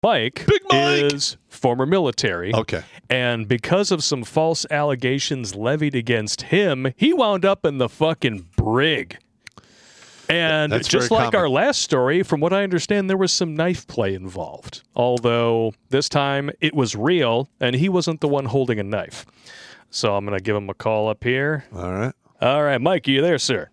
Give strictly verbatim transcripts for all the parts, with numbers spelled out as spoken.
Mike, Big Mike is former military. Okay. And because of some false allegations levied against him, he wound up in the fucking brig. And That's just very like common. our last story, from what I understand, there was some knife play involved. Although this time it was real, and he wasn't the one holding a knife. So I'm going to give him a call up here. All right. All right, Mike, are you there, sir?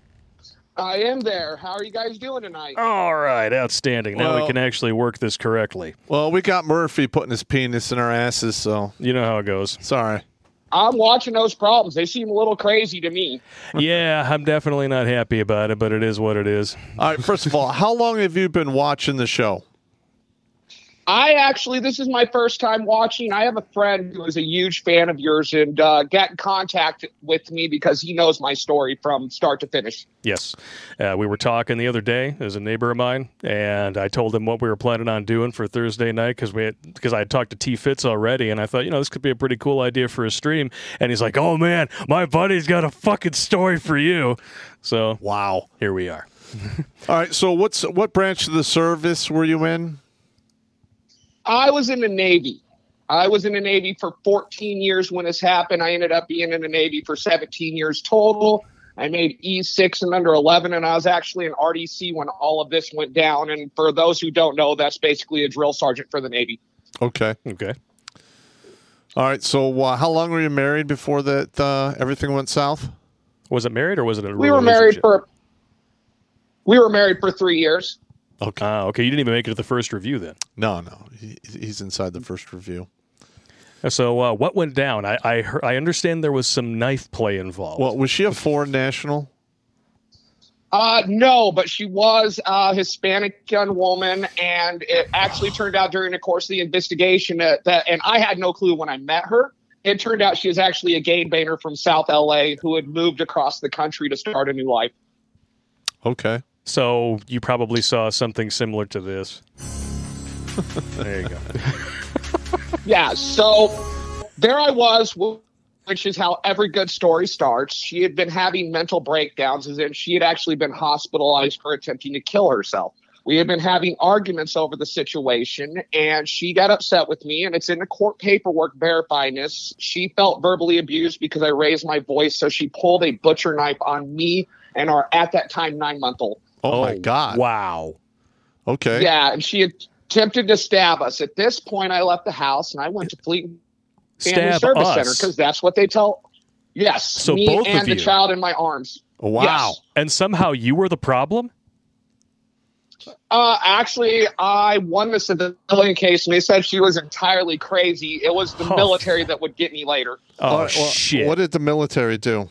I am there. How are you guys doing tonight? All right, outstanding. Now Well- we can actually work this correctly. Well, we got Murphy putting his penis in our asses, so You know how it goes. sorry. I'm watching those problems. They seem a little crazy to me. Yeah, I'm definitely not happy about it, but it is what it is. All right, first of all, how long have you been watching the show? I actually, this is my first time watching. I have a friend who is a huge fan of yours and uh, got in contact with me because he knows my story from start to finish. Yes. Uh, we were talking the other day as a neighbor of mine, and I told him what we were planning on doing for Thursday night because we had, because I had talked to T. Fitz already, and I thought, you know, this could be a pretty cool idea for a stream. And he's like, oh, man, my buddy's got a fucking story for you. So Wow. here we are. All right, so what's what branch of the service were you in? I was in the Navy. I was in the Navy for fourteen years when this happened. I ended up being in the Navy for seventeen years total. I made E six and under eleven, and I was actually in R D C when all of this went down. And for those who don't know, that's basically a drill sergeant for the Navy. Okay. Okay. All right, so uh, how long were you married before that uh, everything went south? Was it married or was it a We were married relationship? for we were married for three years. Okay. Ah, okay. You didn't even make it to the first review then. No, no. He, he's inside the first review. So uh, what went down? I I, heard, I understand there was some knife play involved. Well, was she a foreign national? Uh, no, but she was a Hispanic young woman, and it actually turned out during the course of the investigation that, that and I had no clue when I met her. It turned out she was actually a gangbanger from South L A who had moved across the country to start a new life. Okay. So you probably saw something similar to this. There you go. Yeah, so there I was, which is how every good story starts. She had been having mental breakdowns, as in she had actually been hospitalized for attempting to kill herself. We had been having arguments over the situation, and she got upset with me, and it's in the court paperwork verifying this. She felt verbally abused because I raised my voice, so she pulled a butcher knife on me and our, at that time, nine-month-old. Oh, my God. Wow. Okay. Yeah, and she had attempted to stab us. At this point, I left the house, and I went to Fleet Family Stab Service us. Center because that's what they tell. Yes, So me both of and the you. child in my arms. Wow. Yes. And somehow you were the problem? Uh, actually, I won the civilian case, and they said she was entirely crazy. It was the Oh. military that would get me later. Oh, All right, well, shit. What did the military do?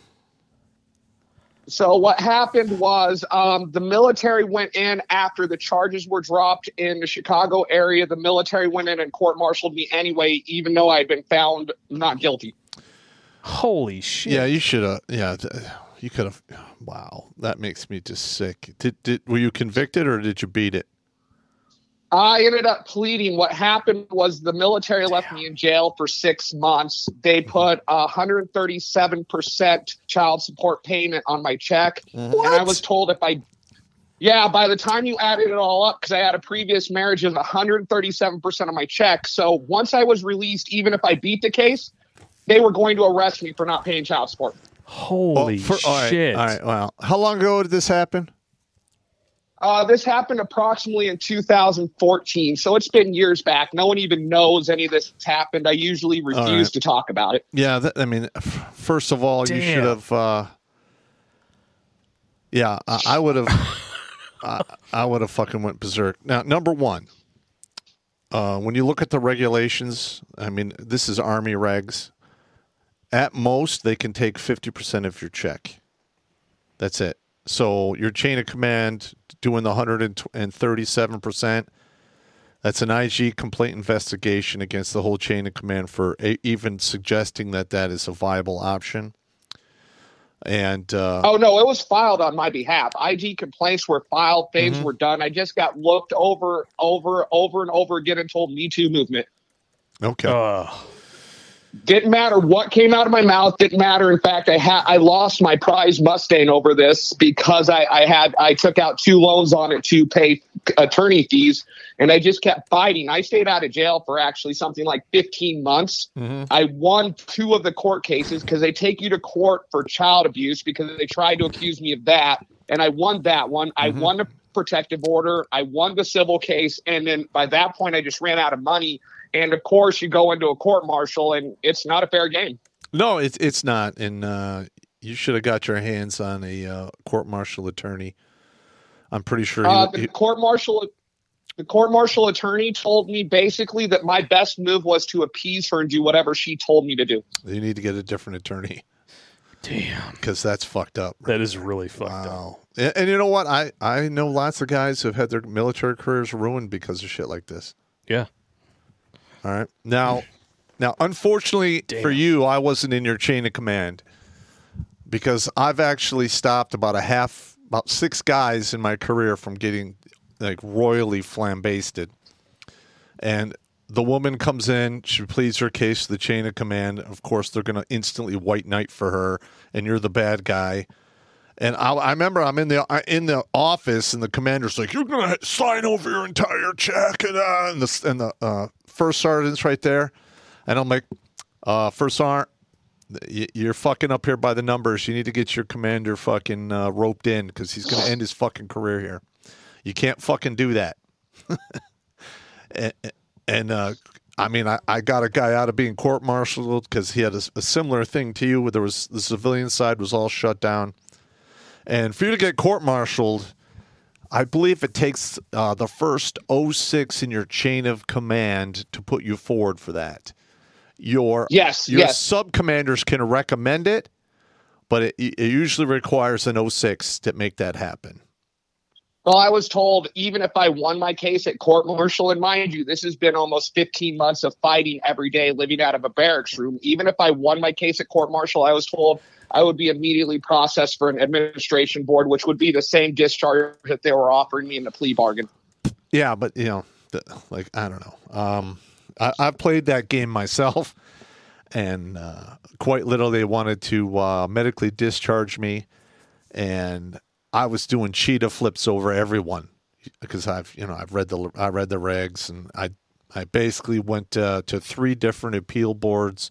So what happened was um, the military went in after the charges were dropped in the Chicago area. The military went in and court-martialed me anyway, even though I had been found not guilty. Holy shit. Yeah, you should have. Yeah, th- you could have. Wow, that makes me just sick. Did did were you convicted or did you beat it? I ended up pleading. What happened was the military left me in jail for six months. They put one hundred thirty-seven percent child support payment on my check. And I was told if I, yeah, by the time you added it all up, because I had a previous marriage, it was one hundred thirty-seven percent of my check. So once I was released, even if I beat the case, they were going to arrest me for not paying child support. Holy Well, for- all right, shit. All right, wow. How long ago did this happen? Uh, this happened approximately in two thousand fourteen, so it's been years back. No one even knows any of this happened. I usually refuse right. to talk about it. Yeah, that, I mean, f- first of all, you Damn. should have. Uh, yeah, I, I would have. I, I would have fucking went berserk. Now, number one, uh, when you look at the regulations, I mean, this is Army regs. At most, they can take fifty percent of your check. That's it. So your chain of command doing the one hundred thirty-seven percent, that's an I G complaint investigation against the whole chain of command for a, even suggesting that that is a viable option. And uh, Oh, no, it was filed on my behalf. I G complaints were filed. Things Mhm. were done. I just got looked over, over, over and over again and told Me Too movement. okay. Uh, Didn't matter what came out of my mouth. Didn't matter. In fact, I had I lost my prize Mustang over this because I, I had I took out two loans on it to pay attorney fees, and I just kept fighting. I stayed out of jail for actually something like fifteen months. Mm-hmm. I won two of the court cases because they take you to court for child abuse because they tried to accuse me of that, and I won that one. Mm-hmm. I won the protective order. I won the civil case, and then by that point, I just ran out of money. And of course, you go into a court martial, and it's not a fair game. No, it's it's not. And uh, you should have got your hands on a uh, court martial attorney. I'm pretty sure. He, uh, the he, court martial, the court martial attorney told me basically that my best move was to appease her and do whatever she told me to do. You need to get a different attorney. Damn, because that's fucked up. That is really fucked wow. up. And, and you know what? I I know lots of guys who've had their military careers ruined because of shit like this. Yeah. All right. Now, now, unfortunately Damn. for you, I wasn't in your chain of command because I've actually stopped about a half, about six guys in my career from getting like royally flambasted. And the woman comes in, she pleads her case to the chain of command. Of course, they're going to instantly white knight for her, and you're the bad guy. And I, I remember I'm in the in the office, and the commander's like, "You're gonna sign over your entire check," and uh, and the and the uh, first sergeant's right there, and I'm like, uh, "First sergeant, you're fucking up here by the numbers. You need to get your commander fucking uh, roped in because he's gonna end his fucking career here. You can't fucking do that." and and uh, I mean, I, I got a guy out of being court-martialed because he had a, a similar thing to you, where there was the civilian side was all shut down. And for you to get court-martialed, I believe it takes uh, the first oh six in your chain of command to put you forward for that. Your yes, your yes. sub-commanders can recommend it, but it, it usually requires an oh six to make that happen. Well, I was told even if I won my case at court-martial, and mind you, this has been almost fifteen months of fighting every day, living out of a barracks room. Even if I won my case at court-martial, I was told I would be immediately processed for an administration board, which would be the same discharge that they were offering me in the plea bargain. Yeah, but, you know, like, I don't know. Um, I, I've played that game myself, and uh, quite literally they wanted to uh, medically discharge me, and I was doing cheetah flips over everyone because I've, you know, I've read the I read the regs, and I I basically went uh, to three different appeal boards,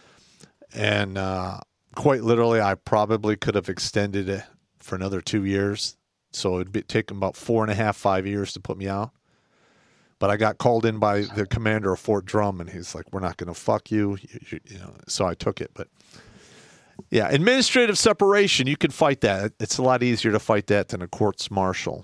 and uh, quite literally, I probably could have extended it for another two years. So it'd be taken about four and a half, five years to put me out. But I got called in by the commander of Fort Drum, and he's like, "We're not going to fuck you," you, you, you know. So I took it. But yeah, administrative separation, you can fight that. It's a lot easier to fight that than a courts martial.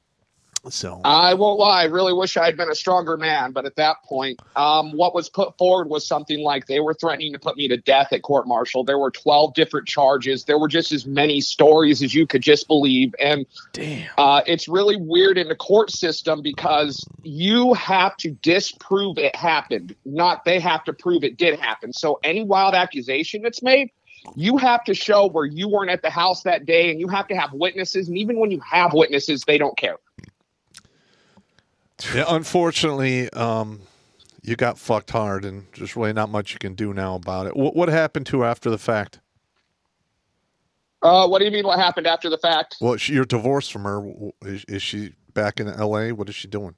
So I won't lie. I really wish I had been a stronger man. But at that point, um, what was put forward was something like they were threatening to put me to death at court martial. There were twelve different charges. There were just as many stories as you could just believe. And Damn. Uh, it's really weird in the court system because you have to disprove it happened, not they have to prove it did happen. So any wild accusation that's made, you have to show where you weren't at the house that day, and you have to have witnesses. And even when you have witnesses, they don't care. yeah, unfortunately, um, you got fucked hard, and there's really not much you can do now about it. What, what happened to her after the fact? Uh, what do you mean what happened after the fact? Well, she, you're divorced from her. Is, is she back in L A? What is she doing?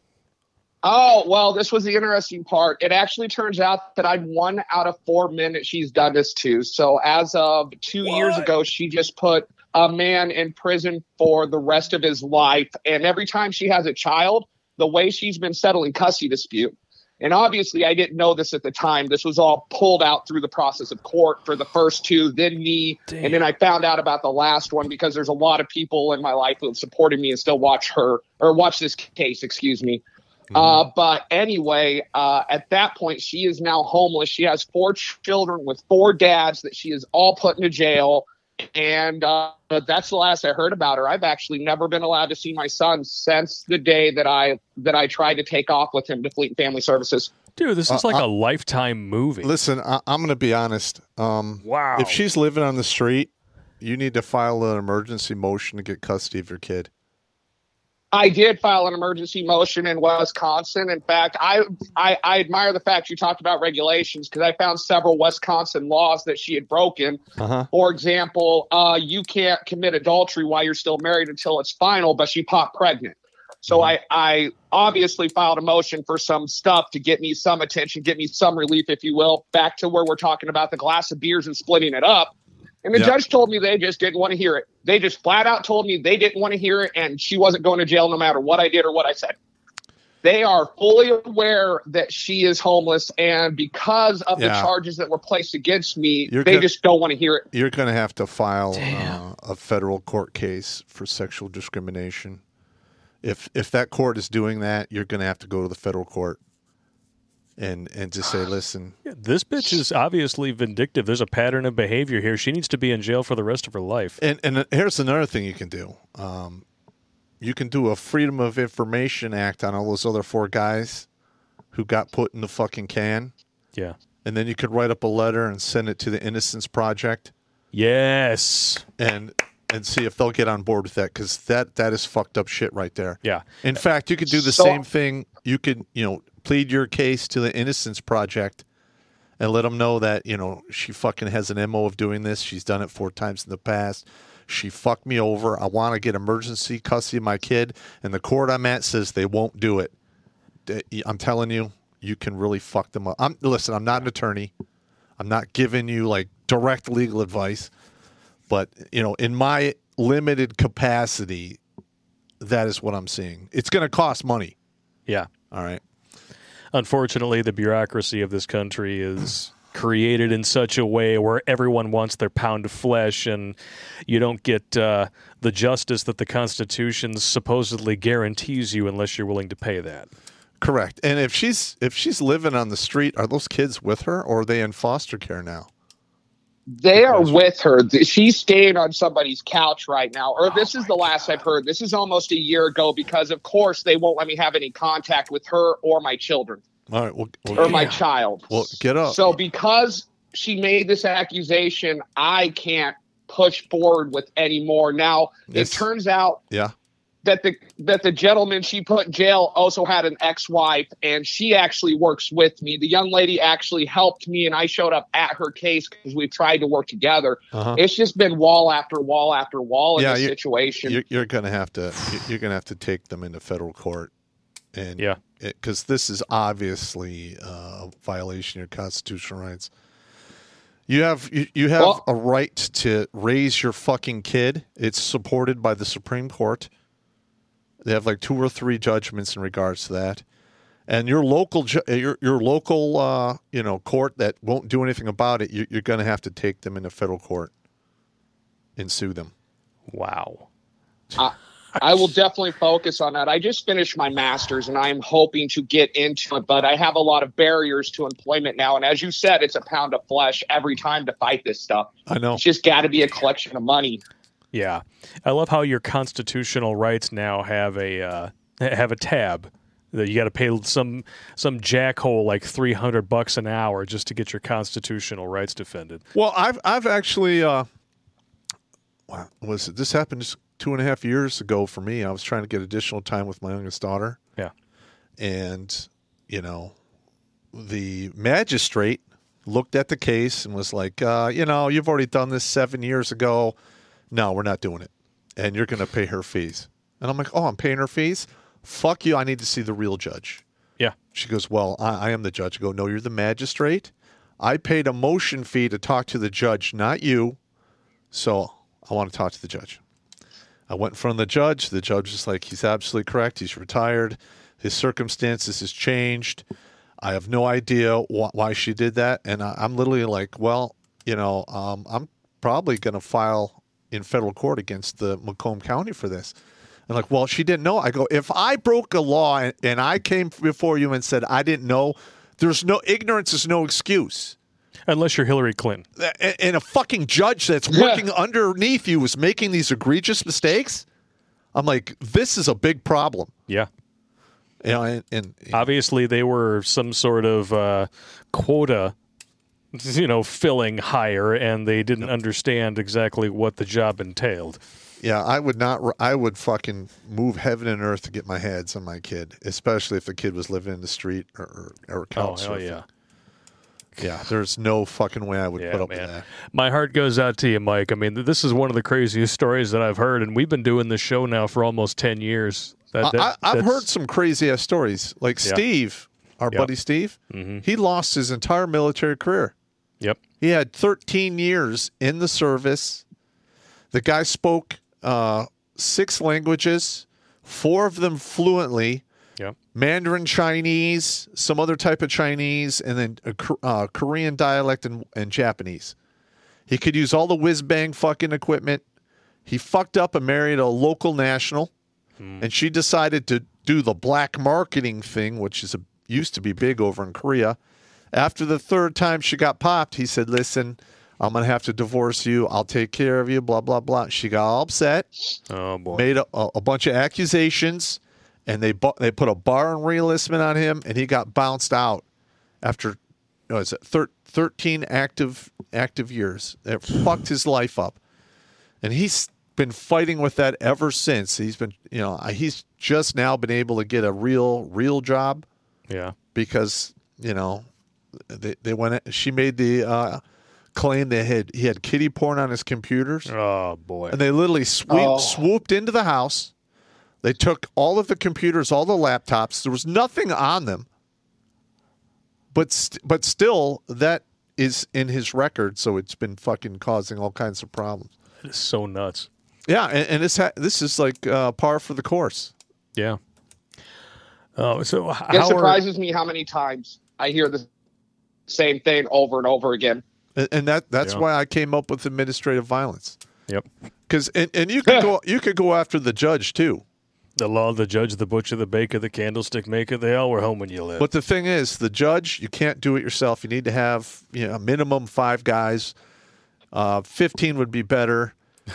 Oh, well, this was the interesting part. It actually turns out that I'm one out of four men that she's done this to. So as of two what? years ago, she just put a man in prison for the rest of his life. And every time she has a child, the way she's been settling custody dispute. And obviously, I didn't know this at the time. This was all pulled out through the process of court for the first two, then me. Damn. And then I found out about the last one because there's a lot of people in my life who have supported me and still watch her or watch this case, excuse me. Mm-hmm. Uh, but anyway, uh, at that point, she is now homeless. She has four children with four dads that she is all put into jail. And uh, that's the last I heard about her. I've actually never been allowed to see my son since the day that I that I tried to take off with him to Fleet and Family Services. Dude, this is uh, like uh, a Lifetime movie. Listen, I, I'm going to be honest. Um, wow. If she's living on the street, you need to file an emergency motion to get custody of your kid. I did file an emergency motion in Wisconsin. In fact, I, I, I admire the fact you talked about regulations because I found several Wisconsin laws that she had broken. Uh-huh. For example, uh, you can't commit adultery while you're still married until it's final, but she popped pregnant. So I, I obviously filed a motion for some stuff to get me some attention, get me some relief, if you will, back to where we're talking about the glass of beers and splitting it up. And the Yep. judge told me they just didn't want to hear it. They just flat out told me they didn't want to hear it, and she wasn't going to jail no matter what I did or what I said. They are fully aware that she is homeless, and because of Yeah. the charges that were placed against me, You're they gonna- just don't want to hear it. You're going to have to file uh, a federal court case for sexual discrimination. If if that court is doing that, you're going to have to go to the federal court and and just say, listen, Yeah, this bitch is obviously vindictive. There's a pattern of behavior here. She needs to be in jail for the rest of her life. and and here's another thing you can do. Um, you can do a Freedom of Information Act on all those other four guys who got put in the fucking can, Yeah. and then you could write up a letter and send it to the Innocence Project Yes. and and see if they'll get on board with that, because that that is fucked up shit right there. Yeah. In fact, you could do the So- same thing. You could, you know, plead your case to the Innocence Project and let them know that, you know, she fucking has an M O of doing this. She's done it four times in the past. She fucked me over. I want to get emergency custody of my kid, and the court I'm at says they won't do it. I'm telling you, you can really fuck them up. I'm, listen, I'm not an attorney. I'm not giving you like direct legal advice. But, you know, in my limited capacity, that is what I'm seeing. It's going to cost money. Yeah. All right. Unfortunately, the bureaucracy of this country is created in such a way where everyone wants their pound of flesh, and you don't get uh, the justice that the Constitution supposedly guarantees you unless you're willing to pay that. Correct. And if she's if she's living on the street, are those kids with her, or are they in foster care now? They are with her. She's staying on somebody's couch right now. Or this is the last I've heard. This is almost a year ago because, of course, they won't let me have any contact with her or my children All right. Well, well, or my child. well get up. So because she made this accusation, I can't push forward with any more. Now, Yes. it turns out yeah. that the that the gentleman she put in jail also had an ex-wife, and she actually works with me. The young lady actually helped me, and I showed up at her case because we tried to work together. Uh-huh. It's just been wall after wall after wall in Yeah, this you- situation. You're, you're going to have to you're going to have to take them into federal court, and Yeah. because this is obviously uh, a violation of your constitutional rights. You have you, you have Well- a right to raise your fucking kid. It's supported by the Supreme Court. They have like two or three judgments in regards to that, and your local ju- your your local uh, you know court that won't do anything about it. You, you're going to have to take them into federal court and sue them. Wow. I, I will definitely focus on that. I just finished my master's, and I am hoping to get into it, but I have a lot of barriers to employment now. And as you said, it's a pound of flesh every time to fight this stuff. I know. It's just got to be a collection of money. Yeah. I love how your constitutional rights now have a uh, have a tab that you got to pay some some jackhole like three hundred bucks an hour just to get your constitutional rights defended. Well, I've I've actually uh, wow, was it, this happened just two and a half years ago for me. I was trying to get additional time with my youngest daughter, Yeah. and you know, the magistrate looked at the case and was like, uh, you know, you've already done this seven years ago. No, we're not doing it, and you're going to pay her fees. And I'm like, oh, I'm paying her fees? Fuck you! I need to see the real judge. Yeah. She goes, well, I, I am the judge. I go, no, you're the magistrate. I paid a motion fee to talk to the judge, not you. So I want to talk to the judge. I went in front of the judge. The judge is like, he's absolutely correct. He's retired. His circumstances has changed. I have no idea wh- why she did that. And I, I'm literally like, well, you know, um, I'm probably going to file in federal court against the Macomb County for this. And like, well, she didn't know. I go, if I broke a law and, and I came before you and said I didn't know, there's no ignorance is no excuse. Unless you're Hillary Clinton. And, and a fucking judge that's working underneath you is making these egregious mistakes. I'm like, this is a big problem. Yeah. You know, and, and Obviously, they were some sort of uh, quota, you know, filling hire, and they didn't understand exactly what the job entailed. Yeah, I would not. I would fucking move heaven and earth to get my hands on my kid, especially if the kid was living in the street or or, or couch Oh, hell surfing. yeah. Yeah, there's no fucking way I would Yeah, put up man. with that. My heart goes out to you, Mike. I mean, this is one of the craziest stories that I've heard, and we've been doing this show now for almost ten years. That, that, I, I've that's- heard some crazy ass stories. Like Yeah. Steve, our Yep. buddy Steve, Mhm. he lost his entire military career. Yep. He had thirteen years in the service. The guy spoke uh, six languages, four of them fluently. Yep. Mandarin Chinese, some other type of Chinese, and then a K- uh, Korean dialect and, and Japanese. He could use all the whiz-bang fucking equipment. He fucked up and married a local national, and she decided to do the black marketing thing, which is a, used to be big over in Korea. After the third time she got popped, he said, listen, I'm going to have to divorce you. I'll take care of you, blah, blah, blah. She got all upset, Oh, boy. made a, a, a bunch of accusations, and they bu- they put a bar and reenlistment on him, and he got bounced out after what is it, thir- thirteen active active years. It fucked his life up, and he's been fighting with that ever since. He's been, you know, he's just now been able to get a real real job Yeah. because you know they they went. She made the uh, claim they had he had kiddie porn on his computers. Oh, boy. And they literally sweep, Oh. swooped into the house. They took all of the computers, all the laptops. There was nothing on them. But st- but still, that is in his record, so it's been fucking causing all kinds of problems. It's so nuts. Yeah, and, and this ha- this is like uh, par for the course. Yeah. Oh, so h- It how are, surprises me how many times I hear the same thing over and over again. And, and that that's Yeah. why I came up with administrative violence. Yep. Because and, and you could go you could go after the judge too. The law, the judge, the butcher, the baker, the candlestick maker, they all were home when you lived. But the thing is, the judge, you can't do it yourself. You need to have you know, a minimum five guys. Uh, Fifteen would be better.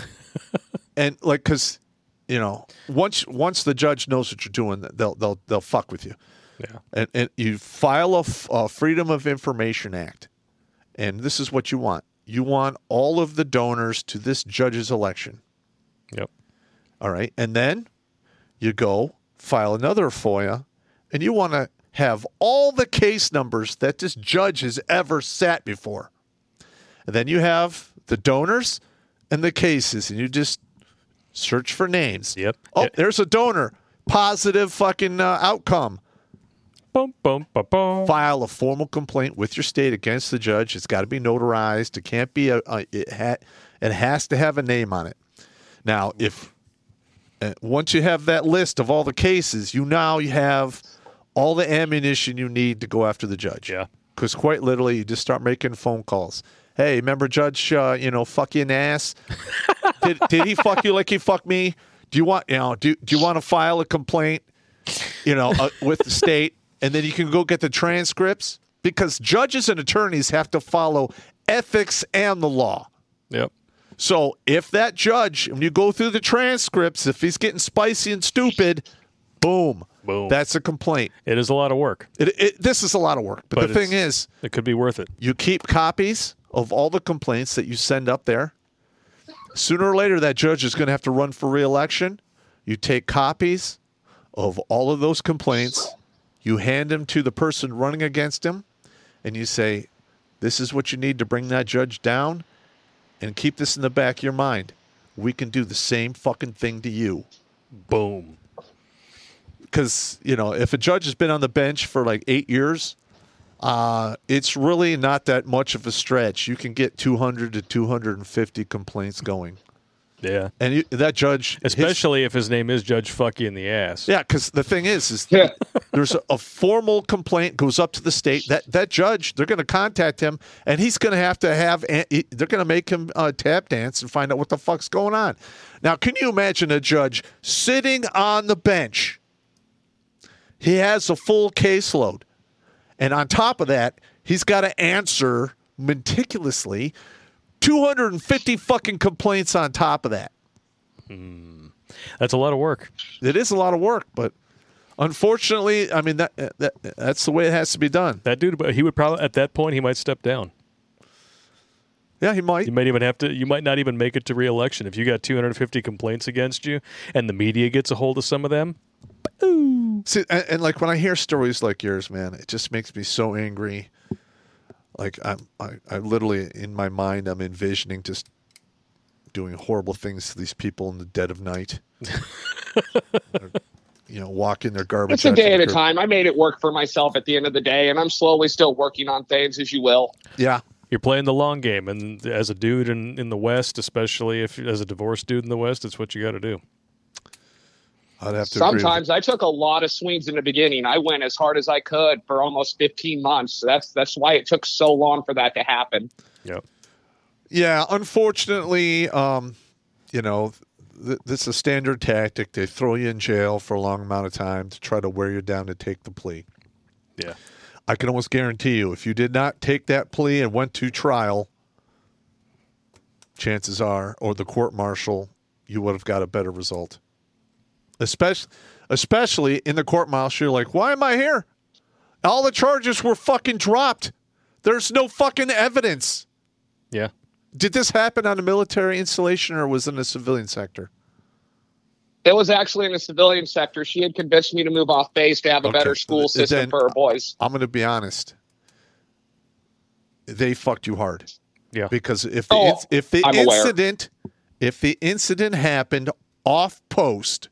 And like, because you know, once once the judge knows what you're doing, they'll they'll they'll fuck with you. Yeah. And and you file a, f- a Freedom of Information Act, and this is what you want. You want all of the donors to this judge's election. Yep. All right, and then you go file another FOIA, and you want to have all the case numbers that this judge has ever sat before. And then you have the donors and the cases, and you just search for names. Yep. Oh, Yeah. there's a donor. Positive fucking uh, outcome. Boom, boom, boom, boom. File a formal complaint with your state against the judge. It's got to be notarized. It can't be a. a it, ha, it has to have a name on it. Now, if uh, once you have that list of all the cases, you now you have all the ammunition you need to go after the judge. Yeah. Because quite literally, you just start making phone calls. Hey, remember Judge? Uh, you know, fuck you in the ass. did did he fuck you like he fucked me? Do you want you know? Do do you want to file a complaint? You know, uh, with the state, and then you can go get the transcripts because judges and attorneys have to follow ethics and the law. Yep. So if that judge, when you go through the transcripts, if he's getting spicy and stupid, boom, Boom. that's a complaint. It is a lot of work, It, it, this is a lot of work, but, But the thing it's- is, it could be worth it. you keep copies of all the complaints that you send up there. Sooner or later, that judge is going to have to run for re-election. You take copies of all of those complaints, you hand them to the person running against him, and you say, this is what you need to bring that judge down, and keep this in the back of your mind. We can do the same fucking thing to you. Boom. Because, you know, if a judge has been on the bench for like eight years, uh, it's really not that much of a stretch. You can get two hundred to two hundred fifty complaints going. Yeah. And you, that judge... his- Especially if his name is Judge Fuck You in the ass. yeah, because the thing is, is Yeah. there's a, a formal complaint goes up to the state. That that judge, they're going to contact him, and he's going to have to have. They're going to make him uh, tap dance and find out what the fuck's going on. Now, can you imagine a judge sitting on the bench? He has a full caseload, and on top of that, he's got to answer meticulously two hundred fifty fucking complaints on top of that. That's a lot of work. It is a lot of work, but unfortunately, I mean that, that that's the way it has to be done. That dude, he would probably, at that point, he might step down. Yeah, he might. You might even have to. You might not even make it to re-election if you got two hundred fifty complaints against you, and the media gets a hold of some of them. Boom. See, and, and like when I hear stories like yours, man, it just makes me so angry. Like I'm, I, I literally in my mind, I'm envisioning just doing horrible things to these people in the dead of night. You know, walking their garbage. It's a out day to at the a curb. time. I made it work for myself at the end of the day, and I'm slowly still working on things, as you will. Yeah. You're playing the long game, and as a dude in, in the West, especially if as a divorced dude in the West, it's what you got to do. I'd have to agree with Sometimes I took a lot of swings in the beginning. I went as hard as I could for almost fifteen months. That's that's why it took so long for that to happen. Yep. Yeah, unfortunately, um, you know, th- this is a standard tactic. They throw you in jail for a long amount of time to try to wear you down to take the plea. Yeah. I can almost guarantee you, if you did not take that plea and went to trial, chances are, or the court martial, you would have got a better result. Especially, especially in the court martial, you're like, why am I here? All the charges were fucking dropped. There's no fucking evidence. Yeah. Did this happen on a military installation or was it in the civilian sector? It was actually in the civilian sector. She had convinced me to move off base to have a Okay. better school system Then- for her boys. I'm going to be honest. They fucked you hard. Yeah. Because if the, Oh, inc- if the I'm aware. incident if the incident happened off post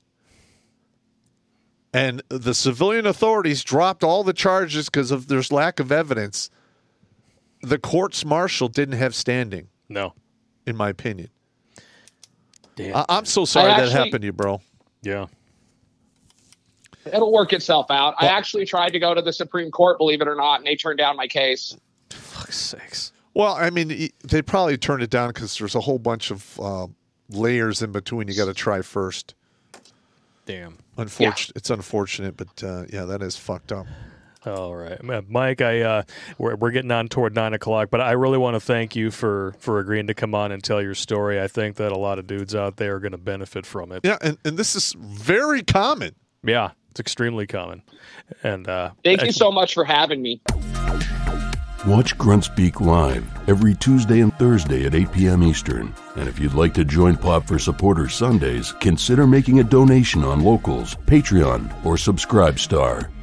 and the civilian authorities dropped all the charges because of there's lack of evidence, the courts martial didn't have standing, No. in my opinion. Damn. I- I'm so sorry I that actually- happened to you, bro. yeah. It'll work itself out. I actually tried to go to the Supreme Court, believe it or not, and they turned down my case. Fuck's sakes. Well, I mean, y- they probably turned it down because there's a whole bunch of uh, layers in between you got to try first. Damn. Unfortunate. It's unfortunate, but uh, yeah, that is fucked up. All right, Uh, Mike. I uh, we're we're getting on toward nine o'clock, but I really want to thank you for for agreeing to come on and tell your story. I think that a lot of dudes out there are going to benefit from it. Yeah, and, and this is very common. Yeah, it's extremely common. And uh, Thank you I- so much for having me. Watch Grunt Speak live every Tuesday and Thursday at eight p.m. Eastern. And if you'd like to join Pop for Supporters Sundays, consider making a donation on Locals, Patreon, or Subscribe Star.